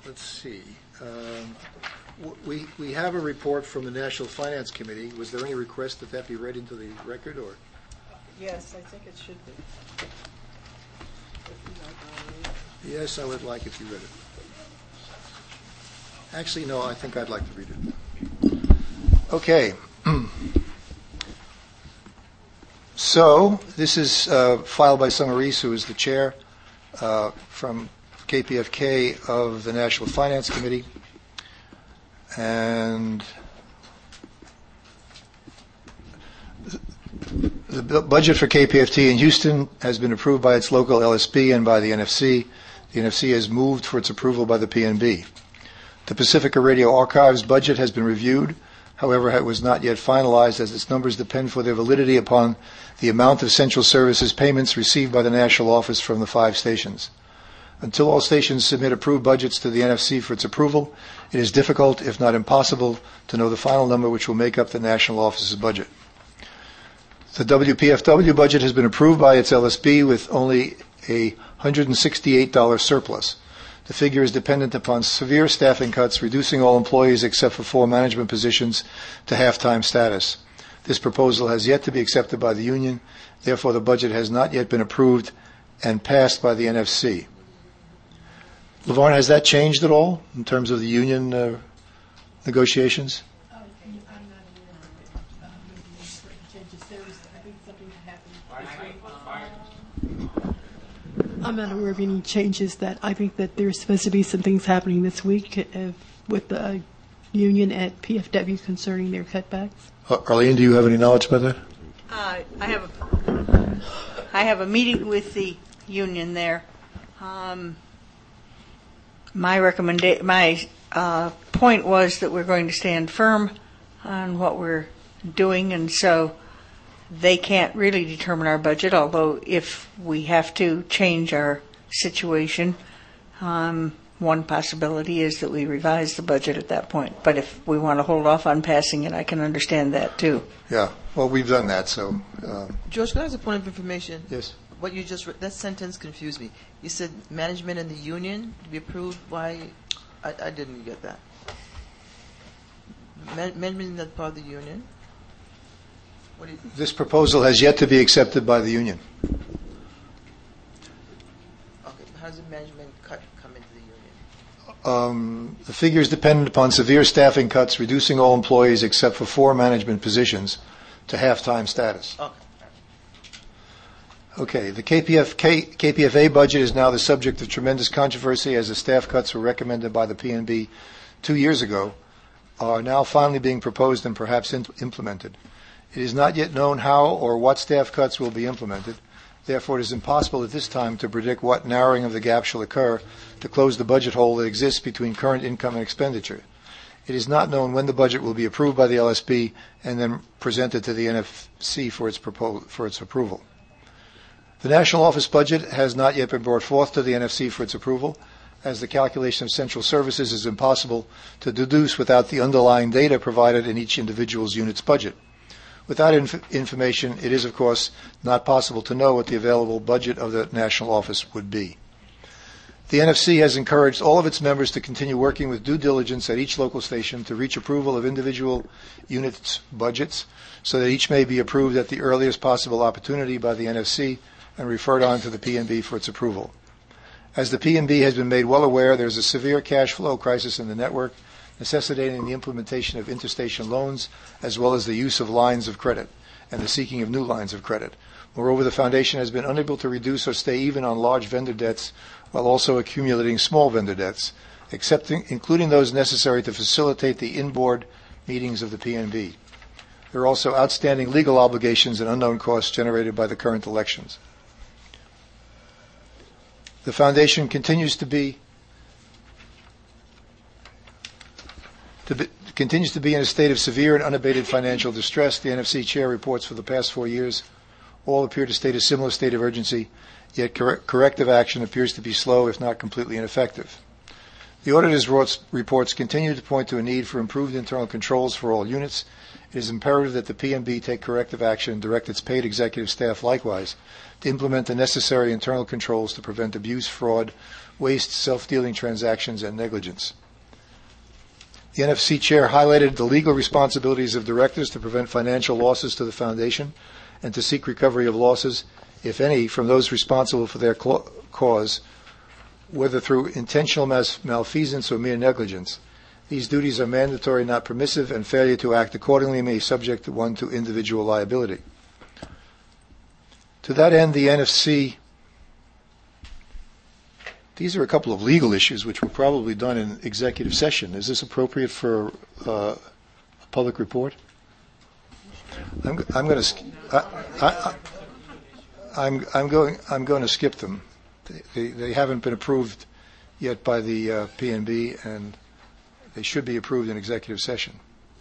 let's see. We have a report from the National Finance Committee. Was there any request that that be read into the record, or? Yes, I think it should be. Yes, I would like if you read it. Actually, no, I think I'd like to read it. Okay. So, this is filed by Summarise, who is the chair from KPFK of the National Finance Committee. And the budget for KPFT in Houston has been approved by its local LSP and by the NFC. The NFC has moved for its approval by the PNB. The Pacifica Radio Archives budget has been reviewed. However, it was not yet finalized, as its numbers depend for their validity upon the amount of central services payments received by the national office from the 5 stations. Until all stations submit approved budgets to the NFC for its approval, it is difficult, if not impossible, to know the final number which will make up the national office's budget. The WPFW budget has been approved by its LSB with only a $168 surplus. The figure is dependent upon severe staffing cuts, reducing all employees except for 4 management positions to half-time status. This proposal has yet to be accepted by the union. Therefore, the budget has not yet been approved and passed by the NFC. LaVarn, has that changed at all in terms of the union negotiations? I'm not aware of maybe certain changes. I think something happened. I'm not aware of any changes that I think that there's supposed to be some things happening this week with the union at PFW concerning their cutbacks. Arlene, do you have any knowledge about that? I have a meeting with the union there. My point was that we're going to stand firm on what we're doing, and so they can't really determine our budget, although if we have to change our situation, one possibility is that we revise the budget at that point. But if we want to hold off on passing it, I can understand that too. Yeah, well, we've done that, so... George, can I ask a point of information? Yes. What you just read, that sentence confused me. You said management and the union to be approved by... I didn't get that. Management is not part of the union? What is it? This proposal has yet to be accepted by the union. Okay, how does the management cut come into the union? The figure is dependent upon severe staffing cuts, reducing all employees except for 4 management positions to half-time status. Okay. Okay, the KPFA budget is now the subject of tremendous controversy, as the staff cuts were recommended by the PNB 2 years ago are now finally being proposed and perhaps implemented. It is not yet known how or what staff cuts will be implemented. Therefore, it is impossible at this time to predict what narrowing of the gap shall occur to close the budget hole that exists between current income and expenditure. It is not known when the budget will be approved by the LSB and then presented to the NFC for its approval. The national office budget has not yet been brought forth to the NFC for its approval, as the calculation of central services is impossible to deduce without the underlying data provided in each individual's unit's budget. Without information, it is, of course, not possible to know what the available budget of the national office would be. The NFC has encouraged all of its members to continue working with due diligence at each local station to reach approval of individual units' budgets so that each may be approved at the earliest possible opportunity by the NFC and referred on to the PNB for its approval. As the PNB has been made well aware, there is a severe cash flow crisis in the network, necessitating the implementation of interstation loans as well as the use of lines of credit and the seeking of new lines of credit. Moreover, the Foundation has been unable to reduce or stay even on large vendor debts while also accumulating small vendor debts, including those necessary to facilitate the in-board meetings of the PNB. There are also outstanding legal obligations and unknown costs generated by the current elections. The Foundation continues to be in a state of severe and unabated financial distress. The NFC chair reports for the past 4 years all appear to state a similar state of urgency, yet corrective action appears to be slow, if not completely ineffective. The auditor's reports continue to point to a need for improved internal controls for all units. It is imperative that the PMB take corrective action and direct its paid executive staff likewise to implement the necessary internal controls to prevent abuse, fraud, waste, self-dealing transactions, and negligence. The NFC chair highlighted the legal responsibilities of directors to prevent financial losses to the foundation and to seek recovery of losses, if any, from those responsible for their cause, whether through intentional malfeasance or mere negligence. These duties are mandatory, not permissive, and failure to act accordingly may subject one to individual liability. To that end, the NFC, these are a couple of legal issues which were probably done in executive session. Is this appropriate for a public report? I'm going to skip them. They haven't been approved yet by the PNB, and they should be approved in executive session.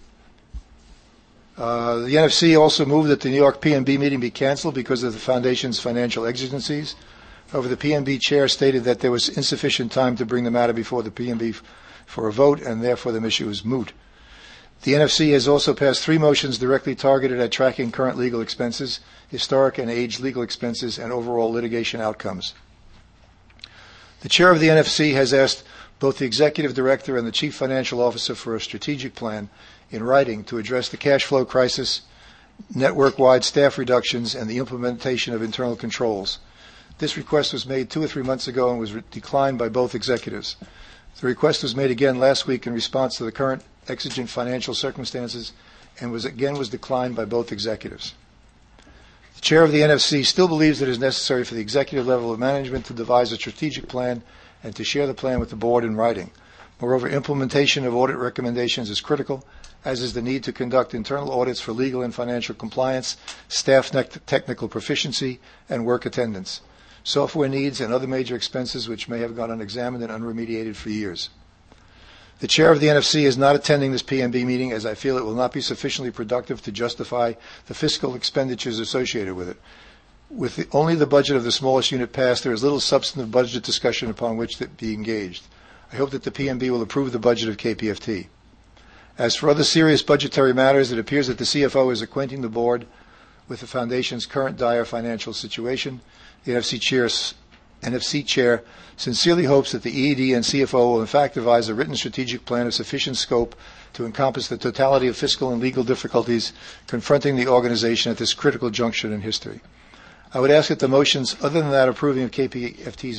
The NFC also moved that the New York PNB meeting be canceled because of the Foundation's financial exigencies. However, the PNB chair stated that there was insufficient time to bring the matter before the PNB for a vote, and therefore the issue is moot. The NFC has also passed 3 motions directly targeted at tracking current legal expenses, historic and aged legal expenses, and overall litigation outcomes. The chair of the NFC has asked both the executive director and the chief financial officer for a strategic plan in writing to address the cash flow crisis, network-wide staff reductions, and the implementation of internal controls. This request was made 2 or 3 months ago and was declined by both executives. The request was made again last week in response to the current exigent financial circumstances and was declined by both executives. The chair of the NFC still believes that it is necessary for the executive level of management to devise a strategic plan and to share the plan with the board in writing. Moreover, implementation of audit recommendations is critical, as is the need to conduct internal audits for legal and financial compliance, staff technical proficiency, and work attendance, software needs, and other major expenses which may have gone unexamined and unremediated for years. The chair of the NFC is not attending this PNB meeting, as I feel it will not be sufficiently productive to justify the fiscal expenditures associated with it. With only the budget of the smallest unit passed, there is little substantive budget discussion upon which to be engaged. I hope that the PNB will approve the budget of KPFT. As for other serious budgetary matters, it appears that the CFO is acquainting the board with the Foundation's current dire financial situation. The NFC chair sincerely hopes that the EED and CFO will in fact devise a written strategic plan of sufficient scope to encompass the totality of fiscal and legal difficulties confronting the organization at this critical juncture in history. I would ask that the motions, other than that approving of KPFT's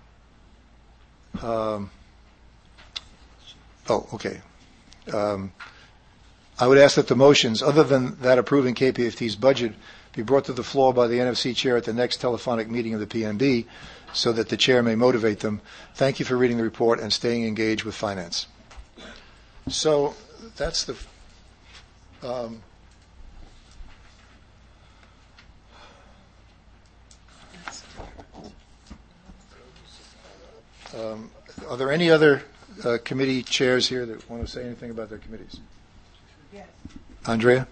I would ask that the motions, other than that approving KPFT's budget, be brought to the floor by the NFC chair at the next telephonic meeting of the PNB so that the chair may motivate them. Thank you for reading the report and staying engaged with finance. So that's the are there any other committee chairs here that want to say anything about their committees? Yes. Andrea?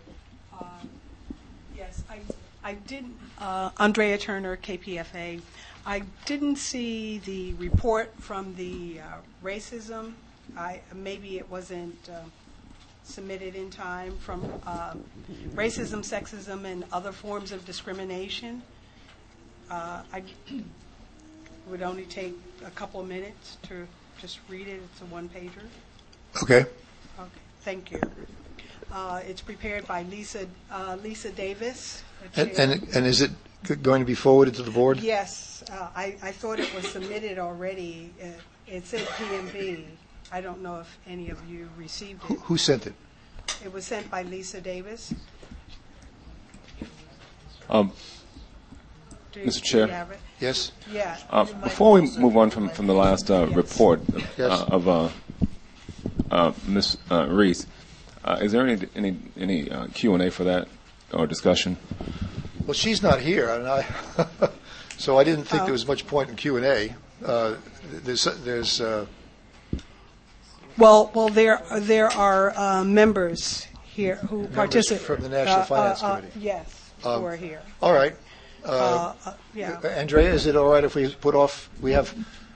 Yes, I didn't. Andrea Turner, KPFA. I didn't see the report from the racism. Maybe it wasn't submitted in time from racism, sexism, and other forms of discrimination. I would only take a couple of minutes to just read it. It's a one-pager. Okay. Okay. Thank you. It's prepared by Lisa Davis. And is it going to be forwarded to the board? Yes. I thought it was submitted already. It said PMB. I don't know if any of you received it. Who sent it? It was sent by Lisa Davis. Mr. Chair? Yes? Yeah. Before we move on from the last report Yes. of Ms. Reese, is there any Q&A for that or discussion? Well, she's not here, and so I didn't think there was much point in Q&A. There's Well, there are members here who participate from the National Finance Committee. Yes, who are here. All right. Yeah. Andrea, is it all right if we put off? We have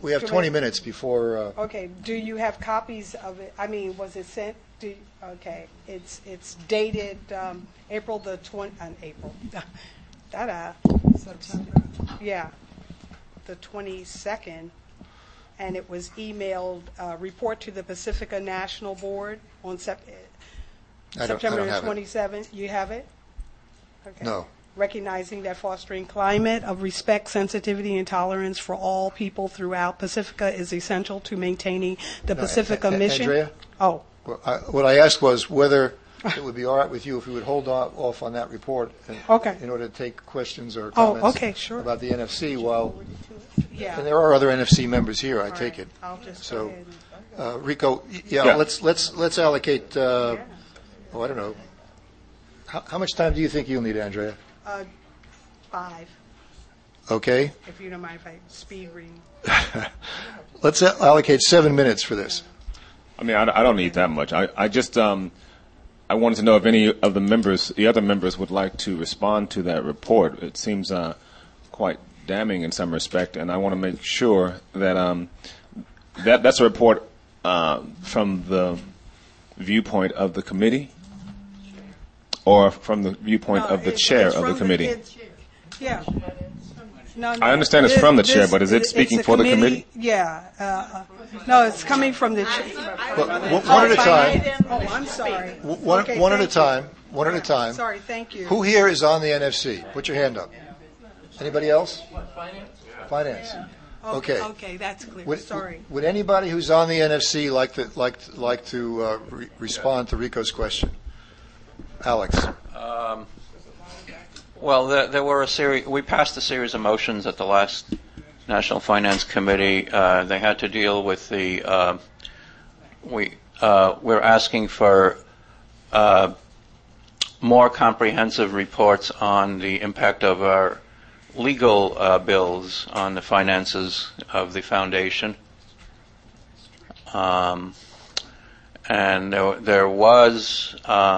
We have 20 minutes before. Okay, do you have copies of it? I mean, was it sent? Okay, it's dated April the 20th. September. Yeah, the 22nd, and it was emailed. Report to the Pacifica National Board on September the 27th. You have it? Okay. No. Recognizing that fostering climate of respect, sensitivity, and tolerance for all people throughout Pacifica is essential to maintaining the Pacifica mission. Andrea? Oh. Well, what I asked was whether it would be all right with you if we would hold off on that report in order to take questions or comments about the NFC while. Yeah. And there are other NFC members here, I take it. I'll just so, go ahead. Rico, let's allocate. I don't know. How much time do you think you'll need, Andrea? 5. Okay. If you don't mind if I speed read. Let's allocate 7 minutes for this. I mean, I don't need that much. I just I wanted to know if any of the other members would like to respond to that report. It seems quite damning in some respect, and I want to make sure that that's a report from the viewpoint of the committee, or from the viewpoint of the chair of the committee. Yeah. No, I understand it's from the chair, but is it speaking for the committee? Yeah. No, it's coming from the chair. One at a time. Oh, I'm sorry. One at a time. One at a time. Sorry, thank you. Who here is on the NFC? Put your hand up. Anybody else? Finance. Okay. Okay, that's clear. Sorry. Would anybody who's on the NFC like to respond to Rico's question? Alex. Well, there were we passed a series of motions at the last National Finance Committee. They had to deal with we're asking for more comprehensive reports on the impact of our legal bills on the finances of the foundation. And there was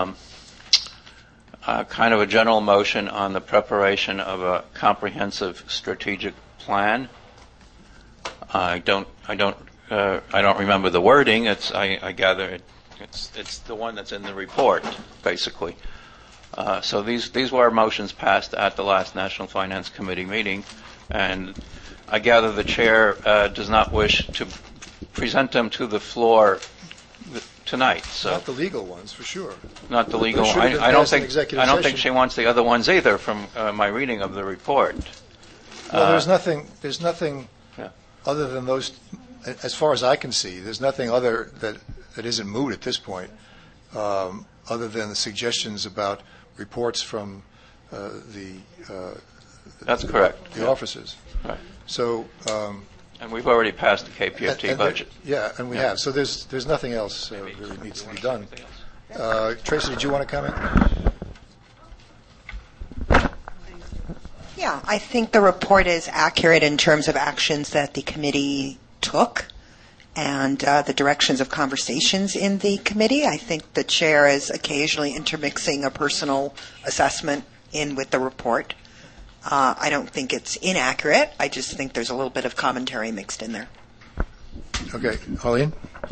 kind of a general motion on the preparation of a comprehensive strategic plan. I don't remember the wording. I gather it's the one that's in the report, basically. So these were motions passed at the last National Finance Committee meeting, and I gather the chair does not wish to present them to the floor tonight. So not the legal ones, for sure. Not the legal. I don't think she wants the other ones either. From my reading of the report. Well, there's nothing other than those. As far as I can see, there's nothing other that isn't moot at this point, other than the suggestions about reports from That's correct. The offices. Right. So. And we've already passed the KPFT budget. And we have. So there's nothing else really needs to be done. Tracy, did you want to comment? Yeah, I think the report is accurate in terms of actions that the committee took and the directions of conversations in the committee. I think the chair is occasionally intermixing a personal assessment in with the report. I don't think it's inaccurate. I just think there's a little bit of commentary mixed in there. Okay. Pauline?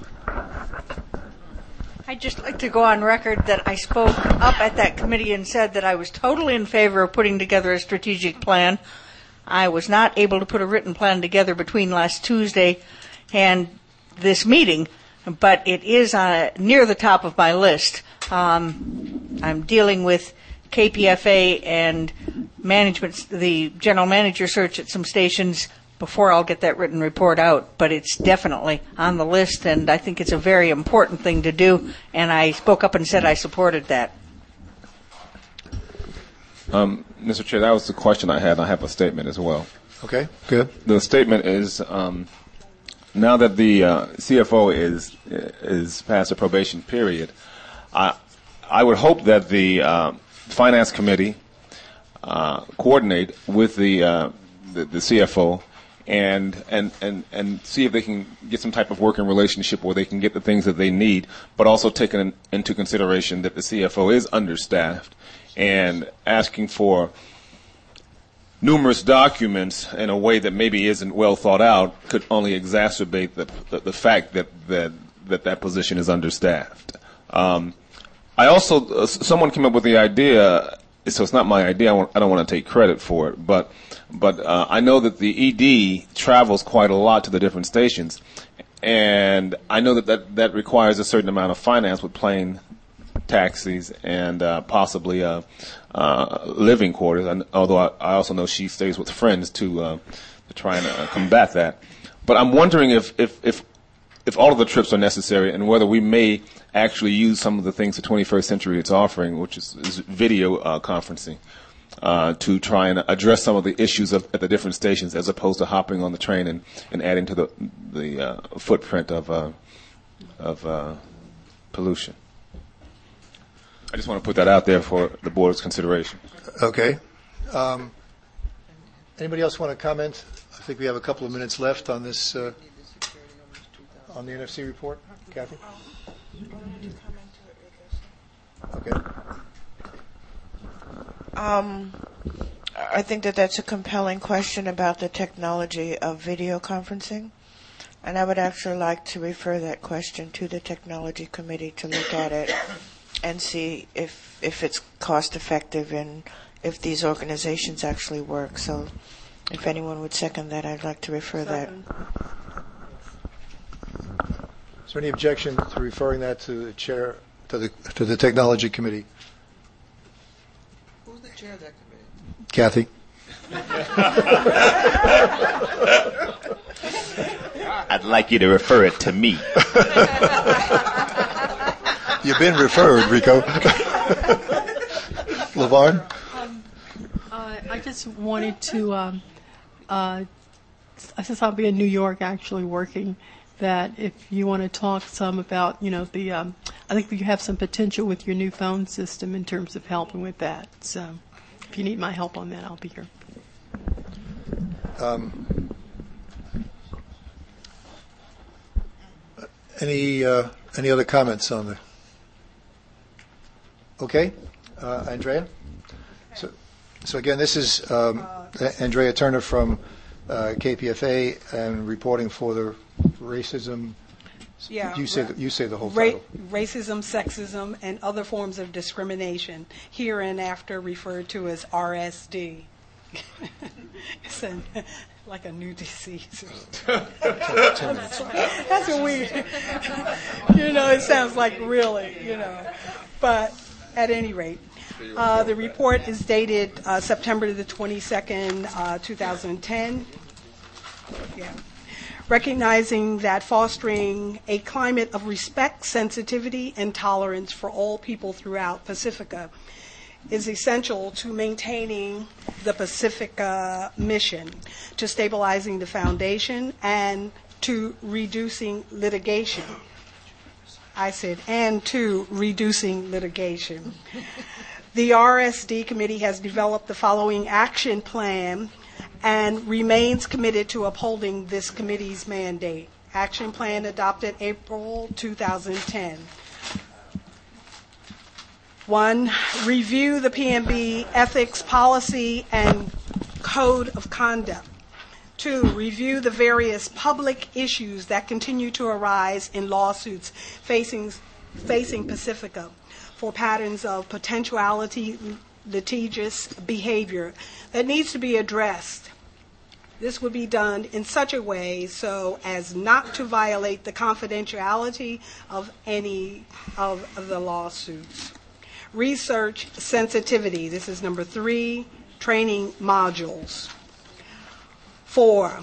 I'd just like to go on record that I spoke up at that committee and said that I was totally in favor of putting together a strategic plan. I was not able to put a written plan together between last Tuesday and this meeting, but it is near the top of my list. I'm dealing with KPFA and management, the general manager search at some stations before I'll get that written report out, but it's definitely on the list, and I think it's a very important thing to do, and I spoke up and said I supported that. Mr. Chair, that was the question I had. I have a statement as well. Okay, good. The statement is, now that the CFO is past the probation period, I would hope that the Finance Committee coordinate with the CFO and see if they can get some type of working relationship where they can get the things that they need, but also taking into consideration that the CFO is understaffed and asking for numerous documents in a way that maybe isn't well thought out could only exacerbate the fact that position is understaffed. I also, someone came up with the idea, so it's not my idea, I don't want to take credit for it, but I know that the ED travels quite a lot to the different stations, and I know that requires a certain amount of finance with plane taxis and possibly living quarters, although I also know she stays with friends to try and combat that. But I'm wondering if all of the trips are necessary and whether we may actually use some of the things the 21st century is offering, which is video conferencing, to try and address some of the issues at the different stations as opposed to hopping on the train and adding to the footprint of pollution. I just want to put that out there for the board's consideration. Okay. Anybody else want to comment? I think we have a couple of minutes left on this, on the NFC report. Kathy? Okay. I think that's a compelling question about the technology of video conferencing. And I would actually like to refer that question to the technology committee to look at it and see if it's cost effective and if these organizations actually work. So if anyone would second that, I'd like to refer that. Is there any objection to referring that to the chair, to the technology committee? Who's the chair of that committee? Kathy? I'd like you to refer it to me. You've been referred, Rico. LaVarn? I just wanted to, since I'll be in New York actually working, that if you want to talk some about, I think you have some potential with your new phone system in terms of helping with that. So if you need my help on that, I'll be here. Any other comments on the? Okay, Andrea. So again, this is Andrea Turner from KPFA and reporting for the racism. Yeah, you say the whole title. Racism, sexism, and other forms of discrimination, hereinafter referred to as RSD. It's like a new disease. That's a weird. It sounds like really, But at any rate, the report is dated September the 22nd, 2010. Yeah. Recognizing that fostering a climate of respect, sensitivity, and tolerance for all people throughout Pacifica is essential to maintaining the Pacifica mission, to stabilizing the foundation, and to reducing litigation. I said, and to reducing litigation. The RSD committee has developed the following action plan and remains committed to upholding this committee's mandate. Action plan adopted April 2010. 1, review the PNB ethics policy and code of conduct. 2, review the various public issues that continue to arise in lawsuits facing Pacifica for patterns of potentiality litigious behavior that needs to be addressed. This would be done in such a way so as not to violate the confidentiality of any of the lawsuits. Research sensitivity. This is number 3, training modules. 4,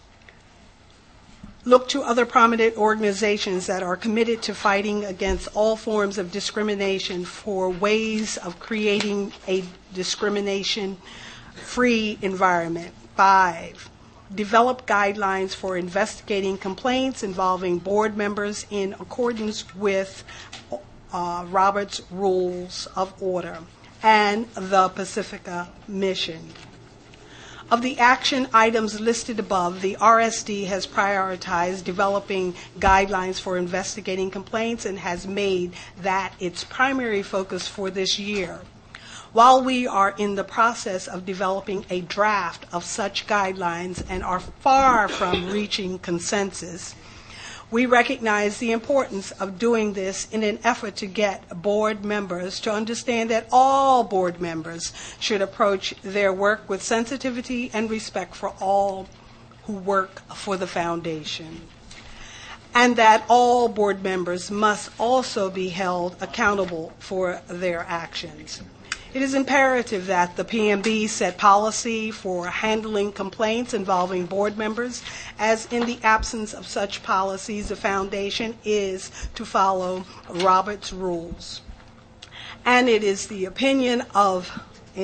look to other prominent organizations that are committed to fighting against all forms of discrimination for ways of creating a discrimination-free environment. 5, develop guidelines for investigating complaints involving board members in accordance with Robert's Rules of Order and the Pacifica mission. Of the action items listed above, the RSD has prioritized developing guidelines for investigating complaints and has made that its primary focus for this year. While we are in the process of developing a draft of such guidelines and are far from reaching consensus, we recognize the importance of doing this in an effort to get board members to understand that all board members should approach their work with sensitivity and respect for all who work for the foundation, and that all board members must also be held accountable for their actions. It is imperative that the PMB set policy for handling complaints involving board members, as in the absence of such policies, the foundation is to follow Robert's rules. And it is the opinion of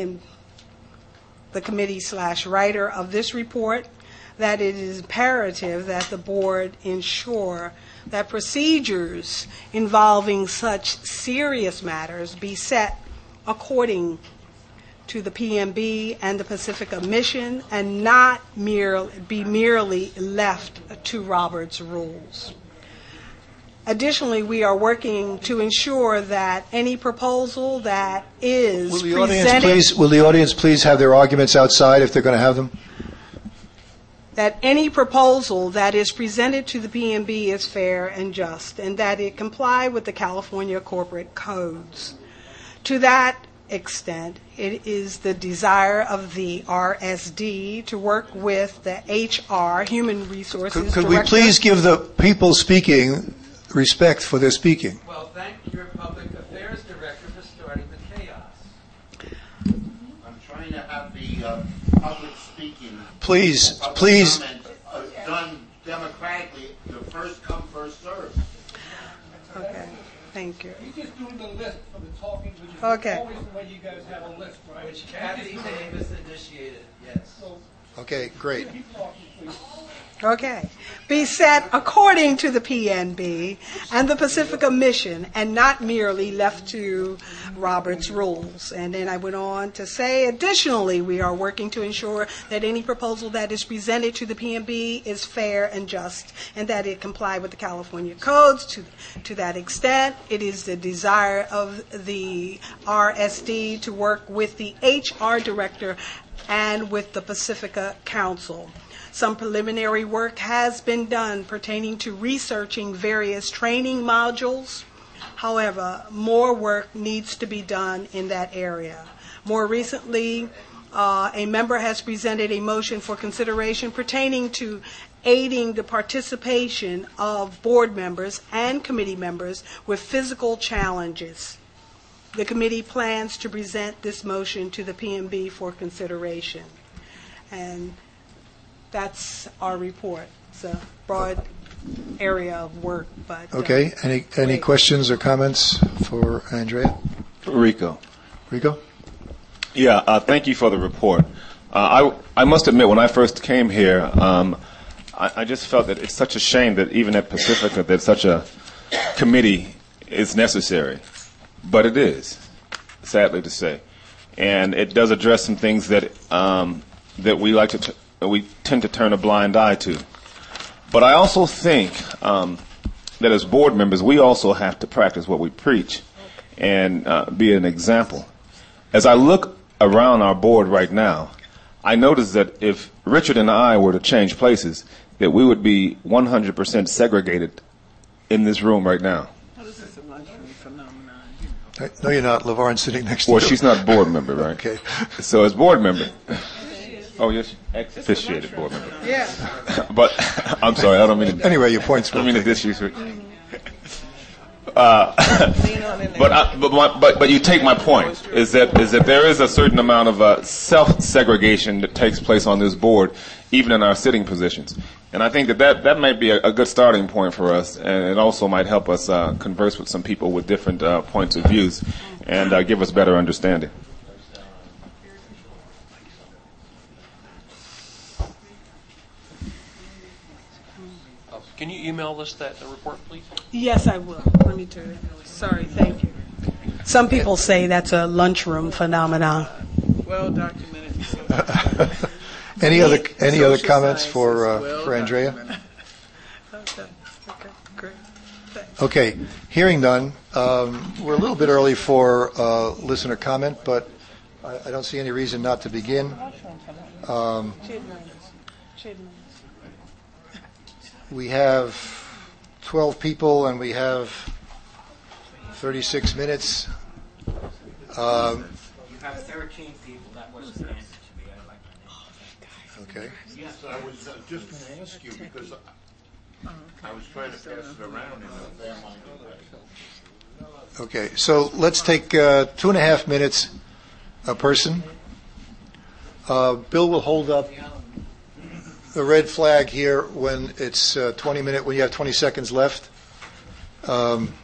the committee/writer of this report that it is imperative that the board ensure that procedures involving such serious matters be set according to the PMB and the Pacifica mission, and not merely left to Robert's rules. Additionally, we are working to ensure that any proposal that is Will the audience please have their arguments outside if they're going to have them? That any proposal that is presented to the PMB is fair and just, and that it comply with the California corporate codes. To that extent, it is the desire of the RSD to work with the HR, Human Resources Could we Director. please give the people speaking respect for their speaking? Well, thank your Public Affairs Director for starting the chaos. I'm trying to have the public speaking. Please. Comment, done democratically, the first come, first served. Okay, thank you. He's just doing the list for the talking, which is Okay. always the way you guys have a list, right? Which Kathy Davis initiated, yes. Okay, great. Okay. Be set according to the PNB and the Pacifica mission, and not merely left to Robert's rules. And then I went on to say, additionally, we are working to ensure that any proposal that is presented to the PNB is fair and just, and that it comply with the California codes. To that extent, it is the desire of the RSD to work with the HR director and with the Pacifica Council. Some preliminary work has been done pertaining to researching various training modules. However, more work needs to be done in that area. More recently, a member has presented a motion for consideration pertaining to aiding the participation of board members and committee members with physical challenges. The committee plans to present this motion to the PMB for consideration. And that's our report. It's a broad area of work, but Okay. Any questions or comments for Andrea? Rico. Rico? Yeah, thank you for the report. I must admit, when I first came here, I just felt that it's such a shame that even at Pacifica that such a committee is necessary. But it is, sadly to say. And it does address some things that that we tend to turn a blind eye to. But I also think that as board members, we also have to practice what we preach and be an example. As I look around our board right now, I notice that if Richard and I were to change places, that we would be 100% segregated in this room right now. No, you're not. LaVarne's sitting next to you. Well, she's not a board member, right? Okay. So as board member, oh yes, ex-officiated board member. Yeah. But I'm sorry, I don't mean to. Anyway, your point's I don't mean to disrespect. But But you take my point is that there is a certain amount of self-segregation that takes place on this board, even in our sitting positions, and I think that might be a good starting point for us, and it also might help us converse with some people with different points of views, and give us better understanding. Can you email us that report, please? Yes, I will. Let me do it. Sorry, thank you. Some people say that's a lunchroom phenomenon. well documented. Any other comments for Andrea? Okay, great. Thanks. Okay, hearing none. We're a little bit early for listener comment, but I don't see any reason not to begin. We have 12 people and we have 36 minutes. You have 13 people. That was the answer to me. I'd like to know. Okay. Yes, I was just going to ask you because I was trying to pass it around in a fair-minded way. Okay, so let's take 2.5 minutes a person. Bill will hold up the red flag here when it's 20 minutes, when you have 20 seconds left.